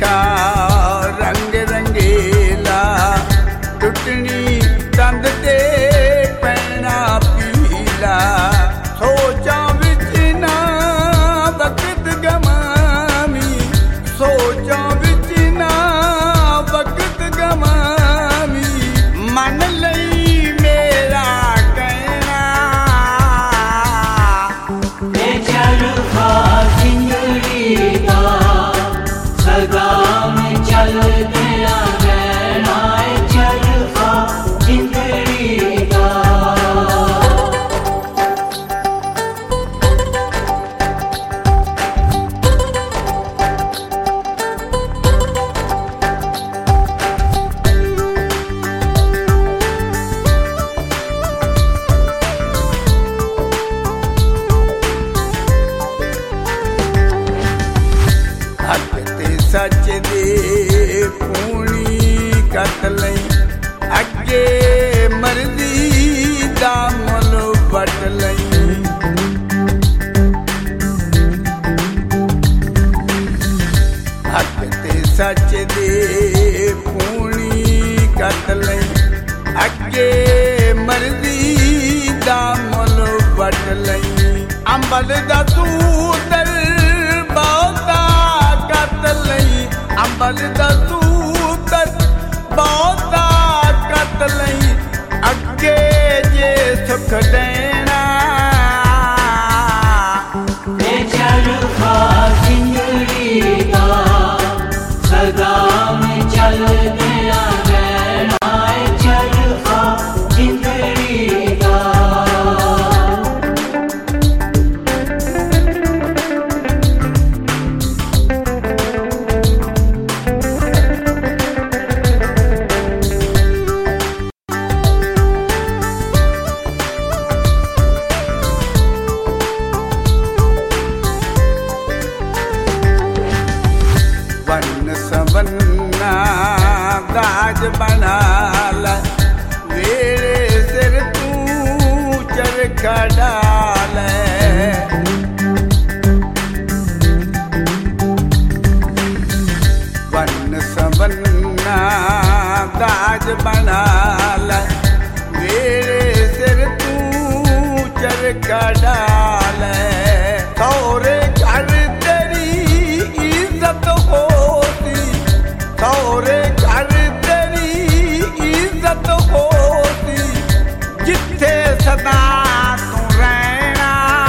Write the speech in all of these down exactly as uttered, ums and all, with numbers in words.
चरखा रंग रंगीला टुटनी तंद ते पैना पीला सोचा विच ना वक्त गमामी सोचा विच ना वक्त गमामी मन लई मेरा कहना ये चरखा जिंदगी दा सदा में चल दिया रहना है चरखा जिंदगी दा सच दे पूनी कतलई अगे मर्जी दा मुल बटलई हक ते सच दे पूनी कतलई अगे मर्जी दा मुल बटलई अंबल दा सूतर बहुता कतलई अंबल दा सूतर बहुता कतलई अगे जे सुख देना ये चरखा जिंदगी दा सदा में चल दिया रहना है चरखा जिंदगी दा वन सवन्ना दाज बना ला मेरे सिर तू चरखा डाल वन सवन्ना दाज बना ला मेरे सिर तू चरखा डाल थोरे घर तेरी इज्जत होती थोरे घर तेरी इज्जत होती जिथे सदा तू रहना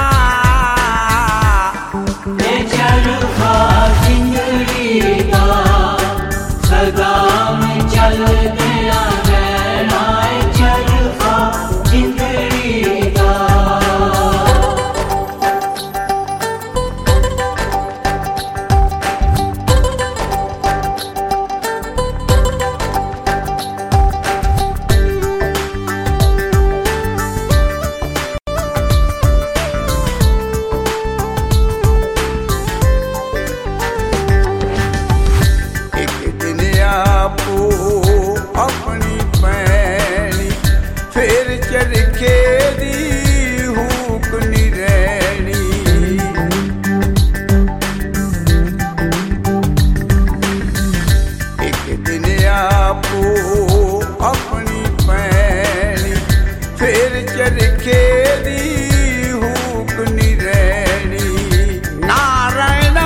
ये चरखा जिंदगी दा सदा में चल दिया रहना है चरखा जिंदगी दा अपनी पैनी फिर चरखे दी हुक नी रहनी एक दिन आपो अपनी पैनी फिर चरखे दी हुक नी रहनी नारायण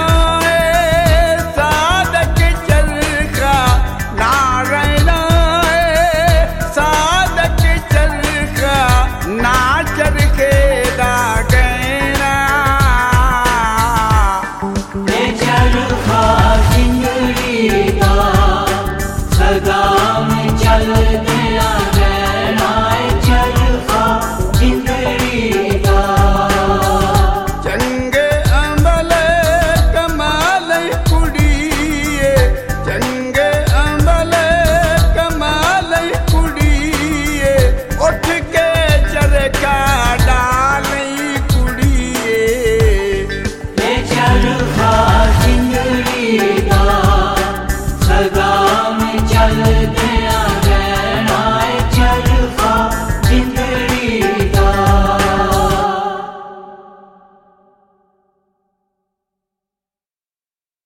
साधक चरखा नारायण साधक चरखा ना चरखे दा कहना ये चरखा जिंदगी दा सदा में चल दिया रहना है चरखा जिंदगी दा चंगे अंबल कमाल कुड़िए चंगे अंबल कमाल कुड़िए उठ के चरखा डाली कुड़िए ये चरखा जिंदगी दा सदा में चल दिया